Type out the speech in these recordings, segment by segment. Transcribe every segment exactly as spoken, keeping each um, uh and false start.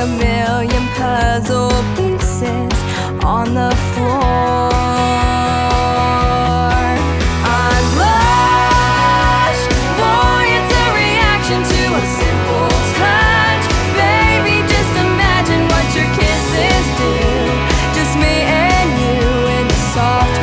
a million puzzle pieces on the floor. I'm blush, boy, it's a reaction to a simple touch. Baby, just imagine what your kisses do. Just me and you in the soft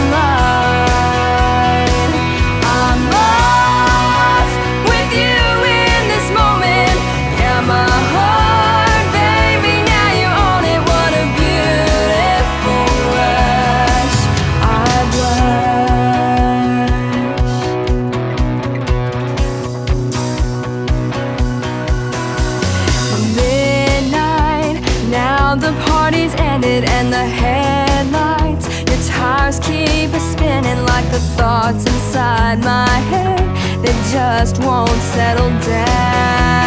moonlight. I'm lost with you in this moment. Yeah, my heart, baby, now you own it. What a beautiful rush. I blush. Midnight, now the party's ended and the headlights, your tires keep a spinning like the thoughts inside my head that just won't settle down.